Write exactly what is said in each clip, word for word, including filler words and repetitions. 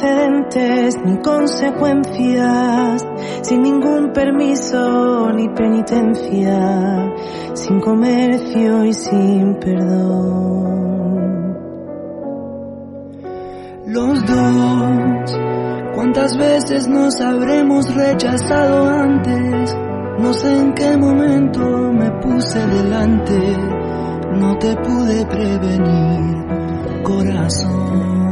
antecedentes ni consecuencias, sin ningún permiso ni penitencia, sin comercio y sin perdón. Los dos, ¿cuántas veces nos habremos rechazado antes? No sé en qué momento me puse delante, no te pude prevenir, corazón.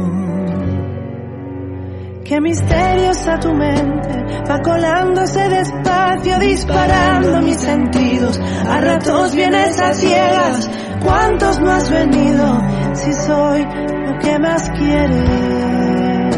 Qué misteriosa tu mente, va colándose despacio, disparando mis sentidos. A ratos vienes a ciegas, ¿cuántos no has venido? Si soy lo que más quieres.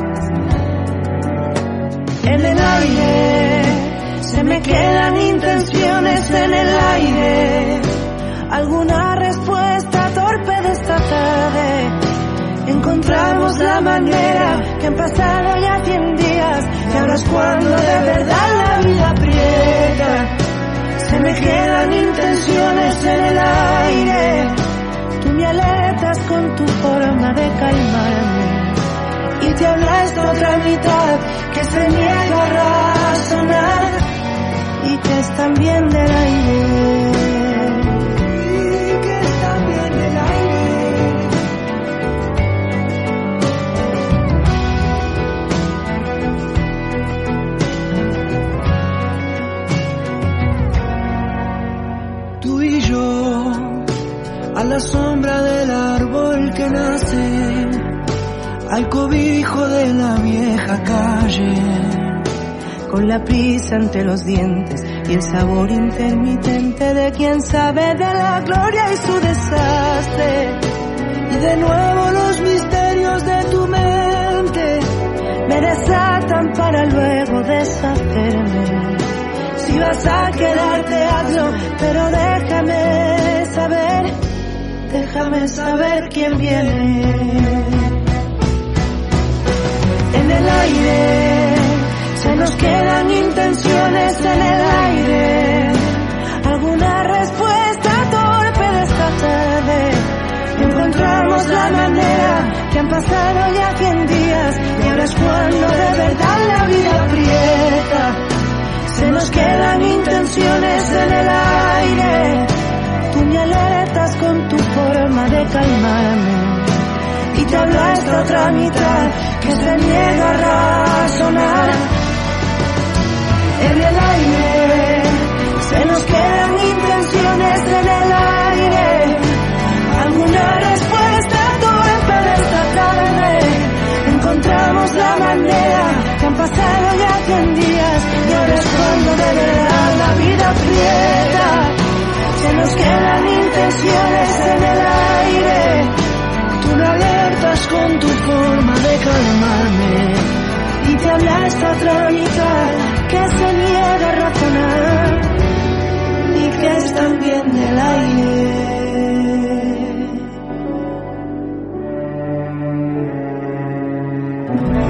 En el aire se me quedan intenciones, en el aire alguna respuesta torpe de esta tarde. Encontramos la manera que han pasado ya cien días y ahora es cuando de verdad la vida aprieta. Se me quedan intenciones en el aire, tú me alertas con tu forma de calmarme y te habla esta otra mitad que se niega a razonar y que es también del aire. A la sombra del árbol que nace, al cobijo de la vieja calle, con la prisa entre los dientes y el sabor intermitente de quien sabe de la gloria y su desastre. Y de nuevo los misterios de tu mente me desatan para luego deshacerme. Si vas a quedarte, hazlo, pero déjame saber, déjame saber quién viene. En el aire se nos quedan intenciones, en el aire alguna respuesta torpe de esta tarde. Encontramos la manera que han pasado ya cien días y ahora es cuando de verdad la vida aprieta. Se nos quedan intenciones en el aire, tú me alertas con tu forma de calmarme y te habla esta otra mitad que se niega a razonar. En el aire se nos quedan intenciones, en el aire alguna respuesta torpe de esta tarde. Encontramos la manera que han pasado ya cien días y ahora es cuando de verdad la vida aprieta. Se nos quedan intenciones en el aire, tú me alertas con tu forma de calmarme y te habla esta otra mitad que se niega a razonar y que es también del aire.